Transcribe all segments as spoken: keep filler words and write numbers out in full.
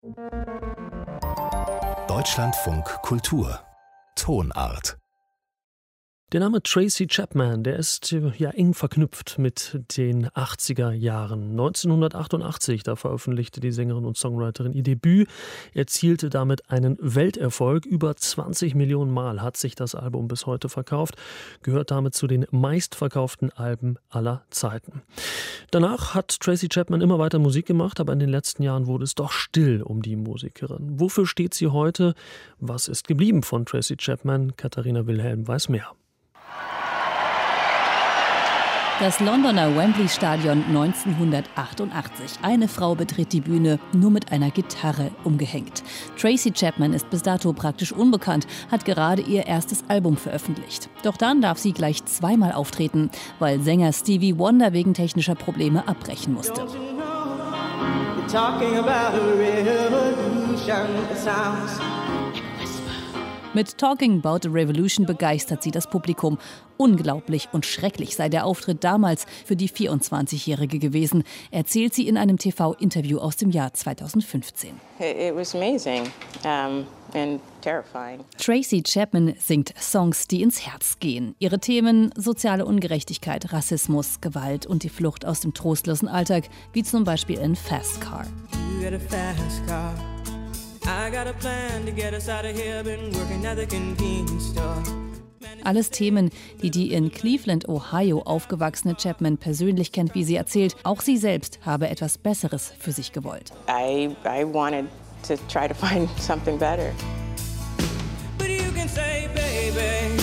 Deutschlandfunk Kultur Tonart. Der Name Tracy Chapman, der ist ja eng verknüpft mit den achtziger Jahren. neunzehnhundertachtundachtzig, da veröffentlichte die Sängerin und Songwriterin ihr Debüt, erzielte damit einen Welterfolg. Über zwanzig Millionen Mal hat sich das Album bis heute verkauft, gehört damit zu den meistverkauften Alben aller Zeiten. Danach hat Tracy Chapman immer weiter Musik gemacht, aber in den letzten Jahren wurde es doch still um die Musikerin. Wofür steht sie heute? Was ist geblieben von Tracy Chapman? Katharina Wilhelm weiß mehr. Das Londoner Wembley-Stadion neunzehnhundertachtundachtzig. Eine Frau betritt die Bühne, nur mit einer Gitarre umgehängt. Tracy Chapman ist bis dato praktisch unbekannt, hat gerade ihr erstes Album veröffentlicht. Doch dann darf sie gleich zweimal auftreten, weil Sänger Stevie Wonder wegen technischer Probleme abbrechen musste. Mit Talking About a Revolution begeistert sie das Publikum. Unglaublich und schrecklich sei der Auftritt damals für die vierundzwanzigjährige gewesen, erzählt sie in einem T V-Interview aus dem Jahr zweitausendfünfzehn. It was amazing um, and terrifying. Tracy Chapman singt Songs, die ins Herz gehen. Ihre Themen: soziale Ungerechtigkeit, Rassismus, Gewalt und die Flucht aus dem trostlosen Alltag, wie zum Beispiel in Fast Car. You got a fast car. I got a plan to get us out of here, been working at the convenience store. Alles Themen, die die in Cleveland, Ohio aufgewachsene Chapman persönlich kennt, wie sie erzählt. Auch sie selbst habe etwas Besseres für sich gewollt. I, I wanted to try to find something better. But you can say, baby,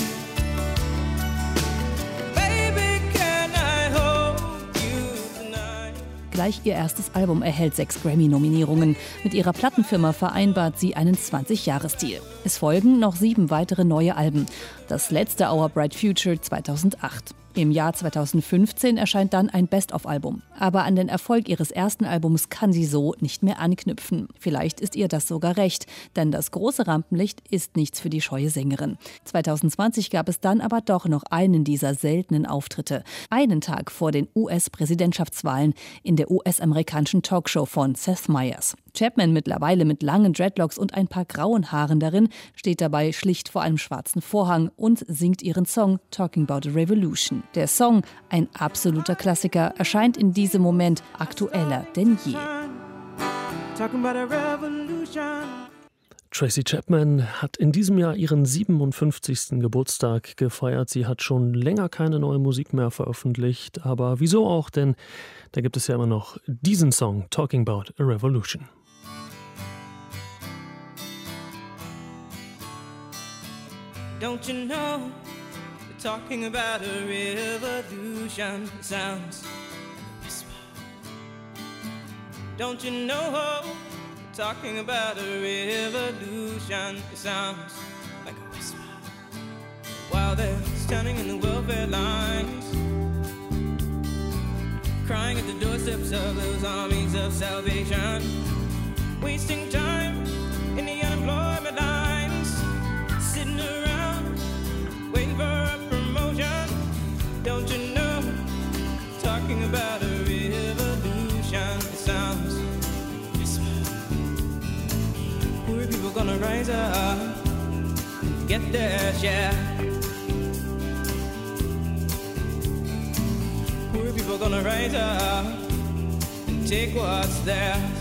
baby, can I hold you tonight? Gleich ihr erstes Album erhält sechs Grammy-Nominierungen. Mit ihrer Plattenfirma vereinbart sie einen zwanzig-Jahres-Deal. Es folgen noch sieben weitere neue Alben. Das letzte Our Bright Future zweitausendacht. Im Jahr zweitausendfünfzehn erscheint dann ein Best-of-Album. Aber an den Erfolg ihres ersten Albums kann sie so nicht mehr anknüpfen. Vielleicht ist ihr das sogar recht, denn das große Rampenlicht ist nichts für die scheue Sängerin. zweitausendzwanzig gab es dann aber doch noch einen dieser seltenen Auftritte. Einen Tag vor den U S-Präsidentschaftswahlen in der U S-amerikanischen Talkshow von Seth Meyers. Chapman, mittlerweile mit langen Dreadlocks und ein paar grauen Haaren darin, steht dabei schlicht vor einem schwarzen Vorhang und singt ihren Song Talking About a Revolution. Der Song, ein absoluter Klassiker, erscheint in diesem Moment aktueller denn je. Tracy Chapman hat in diesem Jahr ihren siebenundfünfzigsten Geburtstag gefeiert. Sie hat schon länger keine neue Musik mehr veröffentlicht. Aber wieso auch? Denn da gibt es ja immer noch diesen Song, Talking About a Revolution. Don't you know, talking about a revolution sounds like a whisper. Don't you know, talking about a revolution sounds like a whisper. While they're standing in the welfare lines, crying at the doorsteps of those armies of salvation, wasting time in the unemployment lines, sitting around waiting for a promotion. Don't you know, talking about a revolution sounds like a whisper. Poor people gonna rise up and get their share. Poor people gonna rise up and take what's theirs.